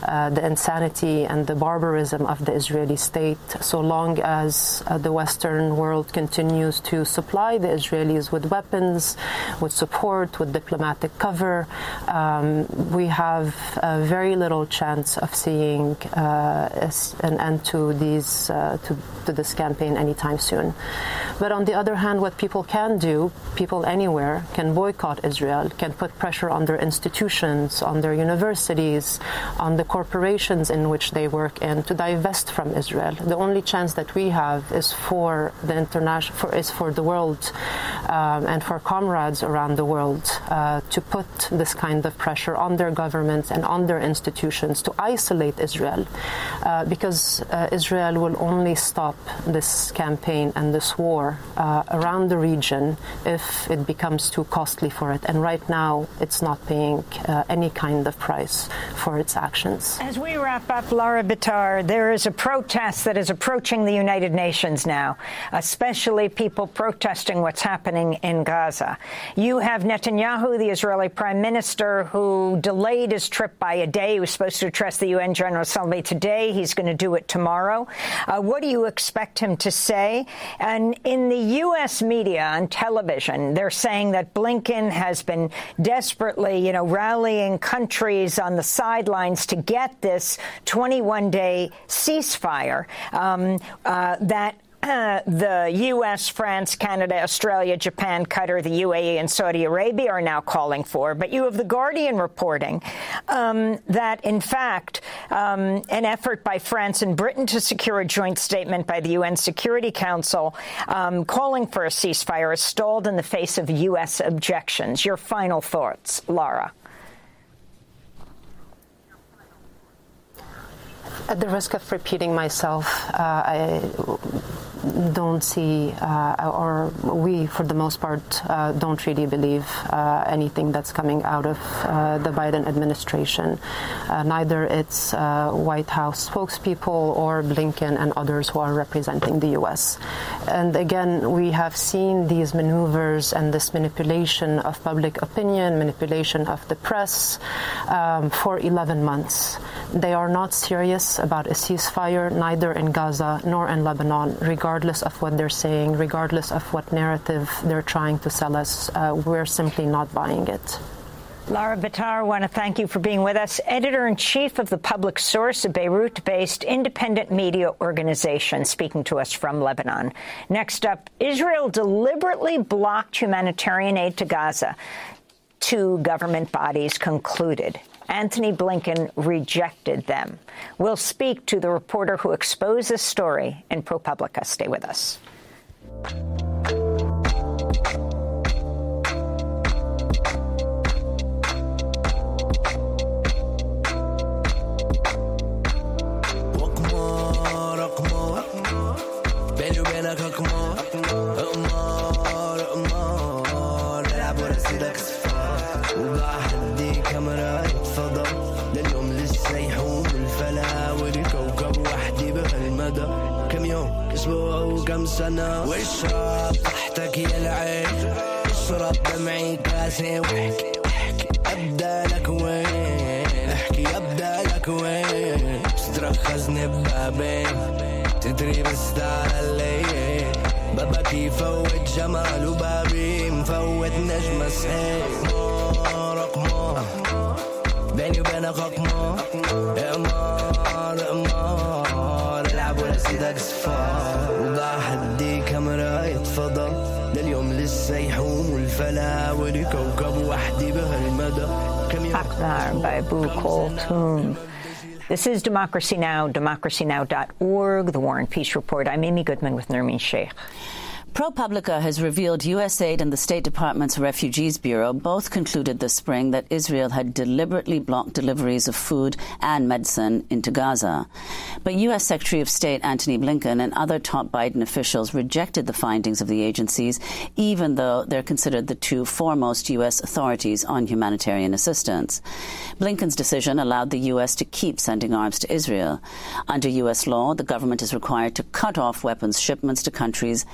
the insanity and the barbarism of the Israeli state. So long as the Western world continues to supply the Israelis with weapons, with support, with diplomatic cover, we have very little chance of seeing an end to these to this campaign anytime soon. But on the other hand, what people can do, people anywhere can boycott Israel, can put pressure on their institutions, on their universities, on the corporations in which they work in to divest from Israel. The only chance that we have is for the the world and for comrades around the world to put this kind of pressure on their governments and on their institutions to isolate Israel, because Israel will only stop this campaign and this war around the region if it becomes too costly for it. And right now, it's not paying any kind of price for its actions. As we wrap up, Lara Bitar, there is a protest that is approaching the United Nations now, especially people protesting what's happening in Gaza. You have Netanyahu, the Israeli prime minister, who delayed his trip by a day. He was supposed to address the UN General Assembly today. He's going to do it tomorrow. What do you expect him to say? And in the U.S. media on television, they're saying that Blinken has been desperately, rallying countries on the sidelines to get this 21-day ceasefire that the U.S., France, Canada, Australia, Japan, Qatar, the UAE, and Saudi Arabia are now calling for. But you have The Guardian reporting that, in fact, an effort by France and Britain to secure a joint statement by the UN Security Council calling for a ceasefire is stalled in the face of U.S. objections. Your final thoughts, Lara. At the risk of repeating myself, I don't see, or we, for the most part, don't really believe anything that's coming out of the Biden administration, neither its White House spokespeople or Blinken and others who are representing the U.S. And again, we have seen these maneuvers and this manipulation of public opinion, manipulation of the press for 11 months. They are not serious about a ceasefire, neither in Gaza nor in Lebanon, regardless of what they're saying, regardless of what narrative they're trying to sell us. We're simply not buying it. Lara Bitar, I want to thank you for being with us. Editor-in-chief of The Public Source, a Beirut-based independent media organization, speaking to us from Lebanon. Next up, Israel deliberately blocked humanitarian aid to Gaza. Two government bodies concluded. Antony Blinken rejected them. We'll speak to the reporter who exposed this story in ProPublica. Stay with us. كم سنة واشرب تحتك يا العين اشرب دمعي كاسي واحكي أبدأ لك وين احكي أبدأ لك وين تترخزني ببابين تدري بستار الليل بابك يفوت جمال وبابي مفوت نجمة سحيل قمار بيني وبينك قمار قمار العب ولا سيدك صفار وضع حدي كاميرا فضل لليوم لسه يحوم والفلا ولي كوكب وحدي بهالمدى Akbar by Abu Kulthum. This is Democracy Now!, democracynow.org, The War and Peace Report. I'm Amy Goodman with Nermeen Sheikh. ProPublica has revealed USAID and the State Department's Refugees Bureau both concluded this spring that Israel had deliberately blocked deliveries of food and medicine into Gaza. But U.S. Secretary of State Antony Blinken and other top Biden officials rejected the findings of the agencies, even though they're considered the two foremost U.S. authorities on humanitarian assistance. Blinken's decision allowed the U.S. to keep sending arms to Israel. Under U.S. law, the government is required to cut off weapons shipments to countries, prevent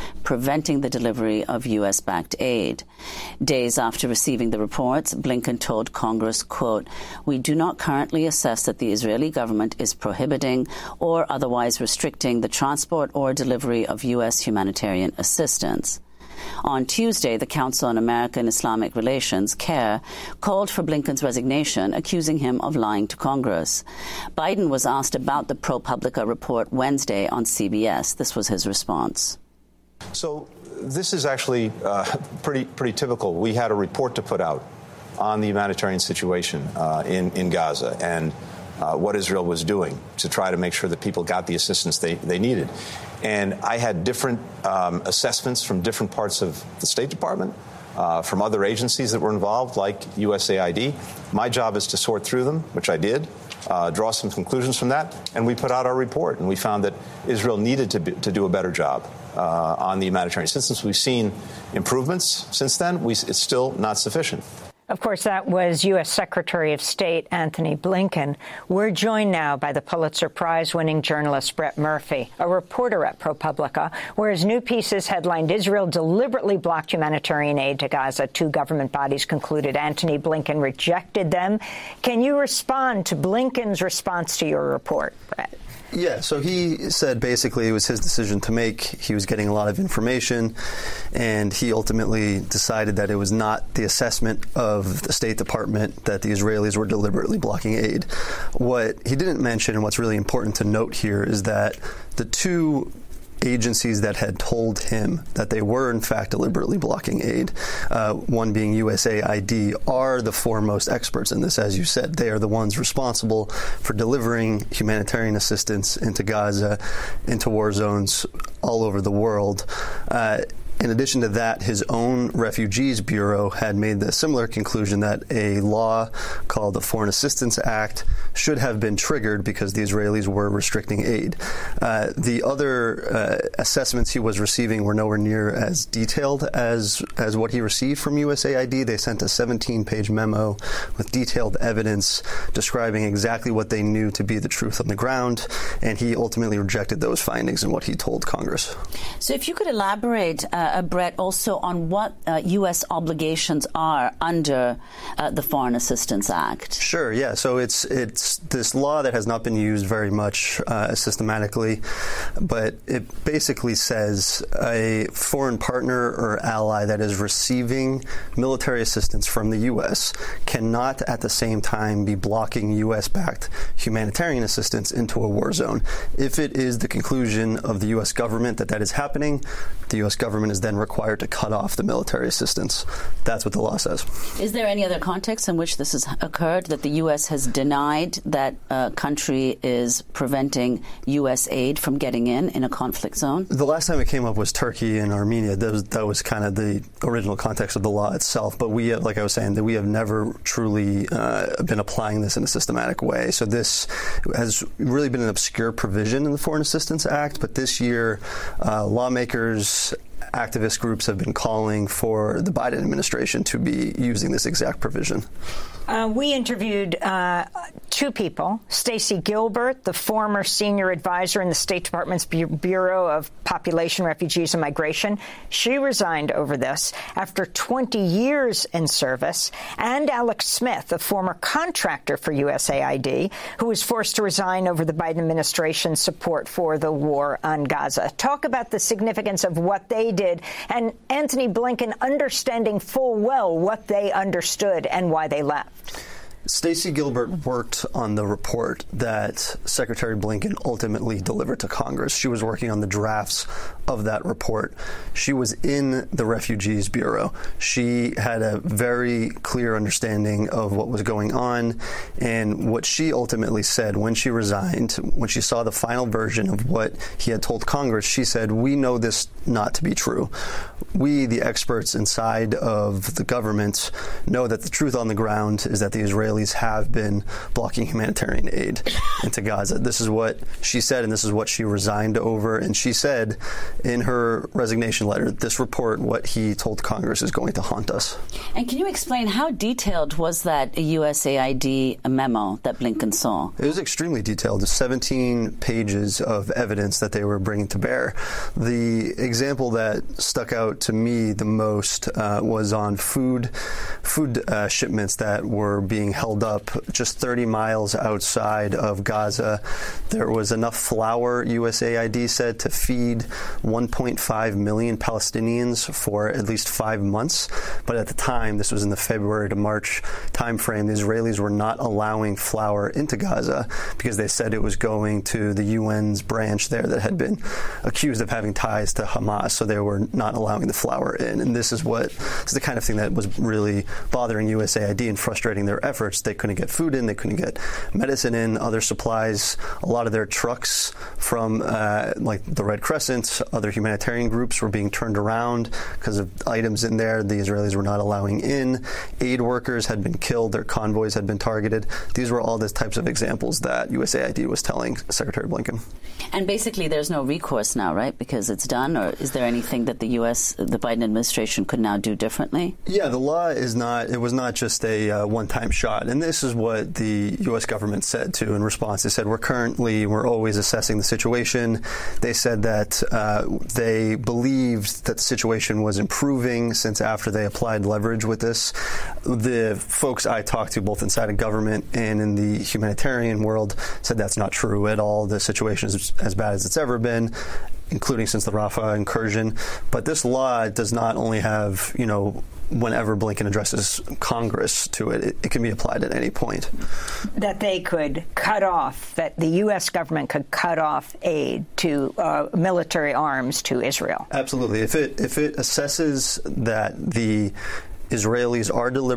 preventing the delivery of U.S.-backed aid. Days after receiving the reports, Blinken told Congress, quote, "We do not currently assess that the Israeli government is prohibiting or otherwise restricting the transport or delivery of U.S. humanitarian assistance." On Tuesday, the Council on American Islamic Relations, CAIR, called for Blinken's resignation, accusing him of lying to Congress. Biden was asked about the ProPublica report Wednesday on CBS. This was his response. So this is actually pretty typical. We had a report to put out on the humanitarian situation in Gaza and what Israel was doing to try to make sure that people got the assistance they needed. And I had different assessments from different parts of the State Department, from other agencies that were involved, like USAID. My job is to sort through them, which I did, draw some conclusions from that, and we put out our report. And we found that Israel needed to do a better job on the humanitarian assistance. We've seen improvements since then. It's still not sufficient. Of course, that was U.S. Secretary of State Antony Blinken. We're joined now by the Pulitzer Prize-winning journalist Brett Murphy, a reporter at ProPublica, where his new pieces headlined "Israel deliberately blocked humanitarian aid to Gaza. Two government bodies concluded Antony Blinken rejected them." Can you respond to Blinken's response to your report, Brett? Yeah, so he said basically it was his decision to make. He was getting a lot of information, and he ultimately decided that it was not the assessment of the State Department that the Israelis were deliberately blocking aid. What he didn't mention, and what's really important to note here, is that the two agencies that had told him that they were in fact deliberately blocking aid, one being USAID, are the foremost experts in this. As you said, they are the ones responsible for delivering humanitarian assistance into Gaza, into war zones all over the world. In addition to that, his own Refugees Bureau had made the similar conclusion that a law called the Foreign Assistance Act should have been triggered because the Israelis were restricting aid. The other assessments he was receiving were nowhere near as detailed as what he received from USAID. They sent a 17-page memo with detailed evidence describing exactly what they knew to be the truth on the ground, and he ultimately rejected those findings in what he told Congress. So if you could elaborate, Brett, also on what U.S. obligations are under the Foreign Assistance Act. Sure, yeah. So it's this law that has not been used very much systematically, but it basically says a foreign partner or ally that is receiving military assistance from the U.S. cannot at the same time be blocking U.S.-backed humanitarian assistance into a war zone. If it is the conclusion of the U.S. government that is happening, the U.S. government is then required to cut off the military assistance. That's what the law says. Is there any other context in which this has occurred, that the U.S. has denied that a country is preventing U.S. aid from getting in a conflict zone? The last time it came up was Turkey and Armenia. That was kind of the original context of the law itself. But we have, like I was saying, that we have never truly been applying this in a systematic way. So this has really been an obscure provision in the Foreign Assistance Act. But this year, lawmakers, activist groups have been calling for the Biden administration to be using this exact provision. We interviewed two people, Stacey Gilbert, the former senior advisor in the State Department's Bureau of Population, Refugees, and Migration. She resigned over this after 20 years in service, and Alex Smith, a former contractor for USAID, who was forced to resign over the Biden administration's support for the war on Gaza. Talk about the significance of what they did, and Antony Blinken understanding full well what they understood and why they left. Stacey Gilbert worked on the report that Secretary Blinken ultimately delivered to Congress. She was working on the drafts of that report. She was in the Refugees Bureau. She had a very clear understanding of what was going on, and what she ultimately said when she resigned, when she saw the final version of what he had told Congress, she said, "We know this not to be true. We, the experts inside of the government, know that the truth on the ground is that the Israelis Israelis have been blocking humanitarian aid into Gaza. This is what she said, and this is what she resigned over. And she said in her resignation letter, this report, what he told Congress, is going to haunt us. And can you explain how detailed was that USAID memo that Blinken saw? It was extremely detailed. 17 pages of evidence that they were bringing to bear. The example that stuck out to me the most was on food shipments that were being held up just 30 miles outside of Gaza. There was enough flour, USAID said, to feed 1.5 million Palestinians for at least 5 months. But at the time, this was in the February to March timeframe, the Israelis were not allowing flour into Gaza because they said it was going to the UN's branch there that had been accused of having ties to Hamas, so they were not allowing the flour in. And this is the kind of thing that was really bothering USAID and frustrating their efforts. They couldn't get food in, they couldn't get medicine in, other supplies. A lot of their trucks from like the Red Crescent, other humanitarian groups were being turned around because of items in there the Israelis were not allowing in. Aid workers had been killed, their convoys had been targeted. These were all the types of examples that USAID was telling Secretary Blinken. And basically there's no recourse now, right? Because it's done, or is there anything that the Biden administration could now do differently? Yeah, the law is not, it was not just a one-time shot. And this is what the U.S. government said, too, in response. They said, we're always assessing the situation. They said that they believed that the situation was improving since after they applied leverage with this. The folks I talked to, both inside of government and in the humanitarian world, said that's not true at all. The situation is as bad as it's ever been, including since the Rafah incursion. But this law does not only have, whenever Blinken addresses Congress to it, it can be applied at any point. That they could cut off, that the U.S. government could cut off aid to military arms to Israel. Absolutely. If it assesses that the Israelis are